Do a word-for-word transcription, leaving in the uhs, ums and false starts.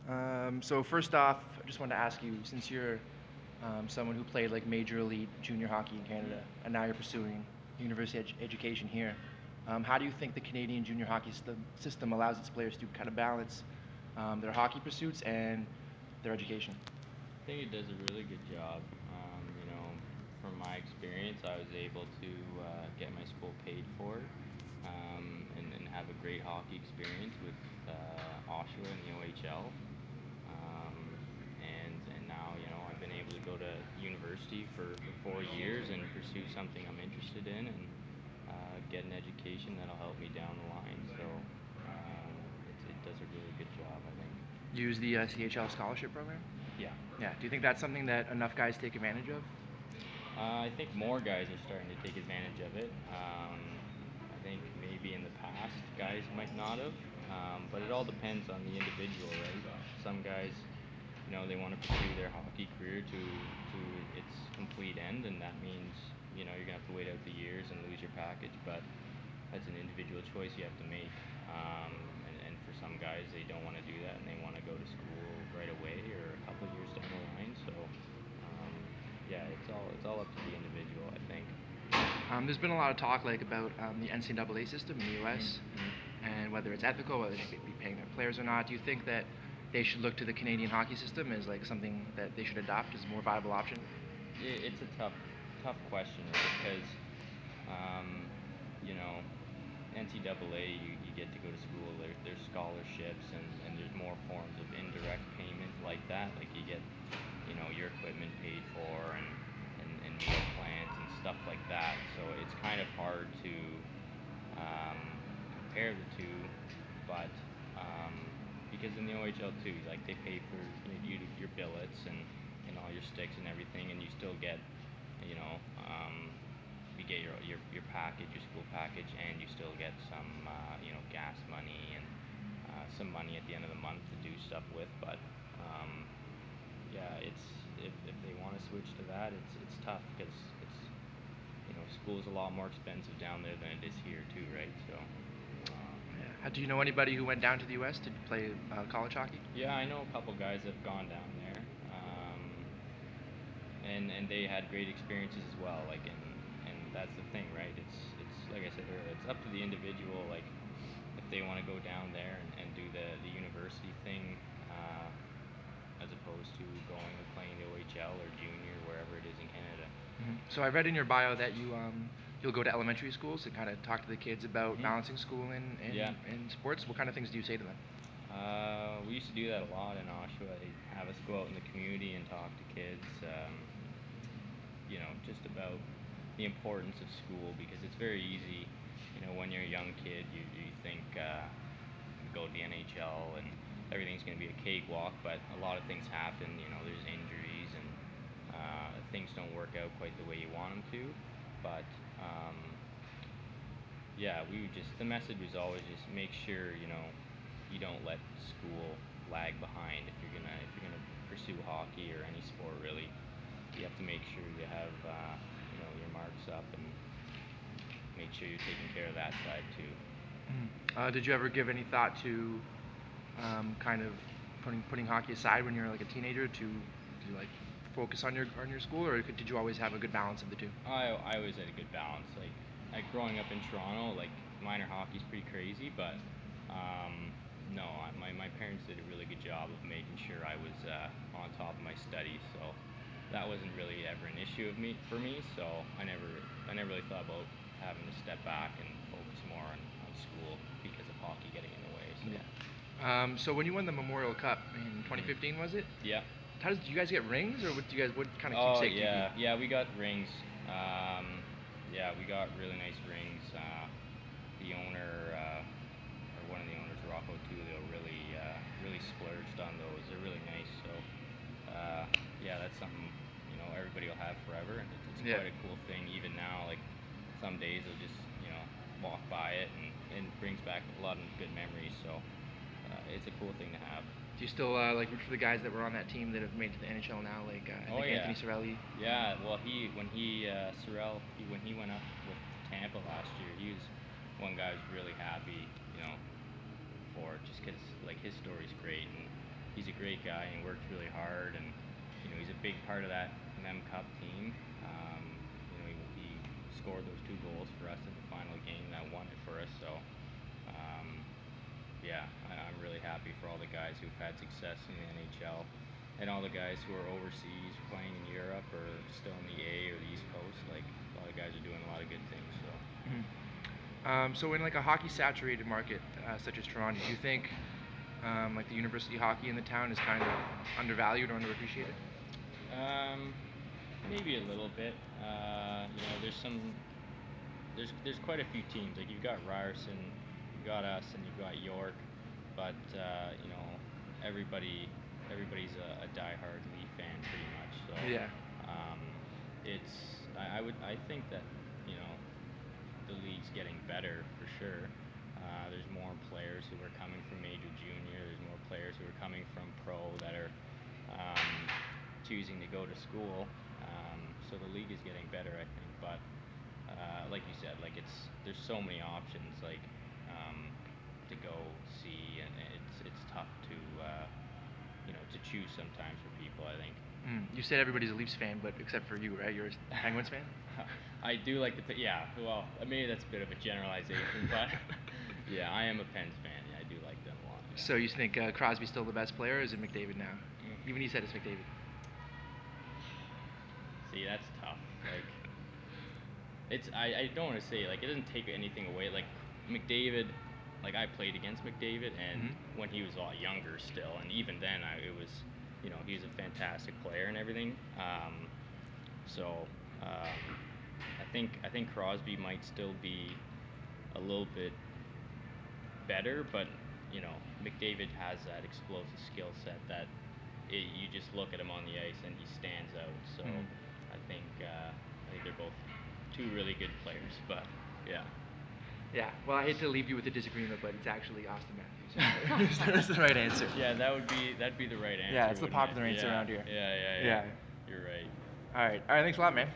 Um, so first off, I just wanted to ask you, since you're um, someone who played like major elite junior hockey in Canada, and now you're pursuing university ed- education here, um, how do you think the Canadian junior hockey system, system allows its players to kind of balance um, their hockey pursuits and their education? I think it does a really good job. Um, you know, from my experience, I was able to uh, get my school paid for um, and, and have a great hockey experience with uh, Oshawa in the O H L. Um, and and now you know I've been able to go to university for, for four years and pursue something I'm interested in and uh, get an education that'll help me down the line. So um, it, it does a really good job, I think. Use the uh, C H L scholarship program? Yeah. Yeah. Do you think that's something that enough guys take advantage of? Uh, I think more guys are starting to take advantage of it. Um, I think maybe in the past guys might not have, um, but it all depends on the individual, right? Some guys, you know, they want to pursue their hockey career to to its complete end, and that means you know you're gonna have to wait out the years and lose your package. But that's an individual choice you have to make. Um, and, and for some guys, they don't want to do that, and they want to go to school right away or a couple years down the line. So um, yeah, it's all it's all up to the individual, I think. Um, there's been a lot of talk like about um, the N C double A system in the U S Mm-hmm. and whether it's ethical, whether they should be paying their players or not. Do you think that they should look to the Canadian hockey system as like something that they should adopt as a more viable option? It, it's a tough tough question, right? Because um, you know, N C double A, you, you get to go to school. There, there's scholarships, and, and there's more forms of indirect payment like that. Like you get, you know, your equipment paid for, and, and, and meal plans and stuff like that. So it's kind of hard to um, compare the two, but um, because in the O H L too, like they pay for you, you your billets and, and all your sticks and everything, and you still get, you know, um, you get your, your your package, your school package, and you still get some, uh, you know, gas money and uh, some money at the end of the month to do stuff with. But um, yeah, it's if, if they want to switch to that, it's it's tough because it's you know school's a lot more expensive down there than it is here too, right? So um, Yeah. Do you know anybody who went down to the U S to play uh, college hockey? yeah, I know a couple guys that have gone down there. Um, and and they had great experiences as well. Like and and that's the thing, right? It's it's like I said earlier, it's up to the individual. Like if they want to go down there and, and do the the university thing, uh, as opposed to going and playing the O H L or junior wherever it is in Canada. Hmm. So I read in your bio that you um, you'll go to elementary schools and kind of talk to the kids about Hmm. balancing school and, Yeah. and, and sports. What kind of things do you say to them? Uh, we used to do that a lot in Oshawa. They'd have us go out in the community and talk to kids. Um, you know, just about the importance of school because it's very easy, you know, when you're a young kid, you, you think uh, you go to the N H L and everything's going to be a cakewalk, but a lot of things happen. You know, there's injuries and uh, things don't work out quite the way you want them to. But um, yeah, we would just the message was always just make sure you know you don't let school lag behind if you're gonna if you're gonna pursue hockey or any sport really you have to make sure you have uh, you know your marks up and make sure you're taking care of that side too. Mhm. Uh, did you ever give any thought to um, kind of putting putting hockey aside when you were like a teenager to to like focus on your on your school, or could, did you always have a good balance of the two? I I always had a good balance. Like like growing up in Toronto, like minor hockey's pretty crazy, but um, no, I, my my parents did a really good job of making sure I was uh, on top of my studies. So that wasn't really ever an issue of me for me. So I never I never really thought about having to step back and focus more on, on school because of hockey getting in the way. So Yeah. Um, so when you won the Memorial Cup in mhm. twenty fifteen, was it? Yeah. How did you guys get rings, or what do you guys what kind of Oh keepsake do you keep? yeah, yeah. We got rings. Um, yeah, we got really nice rings. Uh, the owner uh, or one of the owners, Rocco Tulio, really uh, really splurged on those. They're really nice. So uh, yeah, that's something you know everybody will have forever, and it's, it's Yeah. quite a cool thing. Even now, like some days they'll just you know walk by it, and, and it brings back a lot of good memories. So uh, it's a cool thing to have. Do you still uh, like root for the guys that were on that team that have made it to the N H L now? Like uh, I Oh think yeah, Anthony Cirelli. yeah. Well, he when he uh, Sorrell he when he went up with Tampa last year, he was one guy who was really happy, you know, for just because like his story's great and he's a great guy and he works really hard, and you know he's a big part of that Mem Cup team. Um, you know he, he scored those two goals for us in the final game that won it for us. So um, yeah, I, I'm really happy for all the guys who've had success in the N H L, and all the guys who are overseas playing in Europe or still in the A or the East Coast. Like a lot of guys are doing a lot of good things. So. Mhm. Um, so in like a hockey saturated market uh, such as Toronto, do you think um, like the university hockey in the town is kind of undervalued or underappreciated? Um, maybe a little bit. Uh, you know, there's some, there's there's quite a few teams. Like you've got Ryerson, you've got us, and you've got York. But uh, you know, everybody everybody's a, a diehard Leaf fan pretty much. So Yeah. um, it's I, I would I think that you know the league's getting better for sure. Uh, there's more players who are coming from major junior. There's more players who are coming from pro that are um, choosing to go to school. Um, so the league is getting better, I think. But uh, like you said, like it's there's so many options like um, to go see, and it's it's tough to uh, you know to choose sometimes for people. I think. Mm. You said everybody's a Leafs fan, but except for you, right? You're a Penguins fan. I do like the Pe- yeah. Well, maybe that's a bit of a generalization, but yeah, I am a Pens fan. Yeah, I do like them a lot. Yeah. So you think uh, Crosby's still the best player, or is it McDavid now? Mm. Even he said it's McDavid. See, that's tough. Like, it's I, I don't want to say like it doesn't take anything away. Like McDavid, like I played against McDavid, and Mhm. when he was a lot younger still, and even then, I it was you know he's a fantastic player and everything. Um, so um, I think I think Crosby might still be a little bit better, but you know McDavid has that explosive skill set that it, you just look at him on the ice and he stands out. So Mhm. I think uh, I think they're both two really good players. But yeah. Yeah. Well, I hate to leave you with a disagreement, but it's actually Austin Matthews. That's the right answer. Yeah, that would be that'd be the right answer, Yeah, it's the wouldn't it? popular answer Yeah, around here. yeah, yeah, yeah. Yeah. You're right. All right. All right. Thanks a lot, man.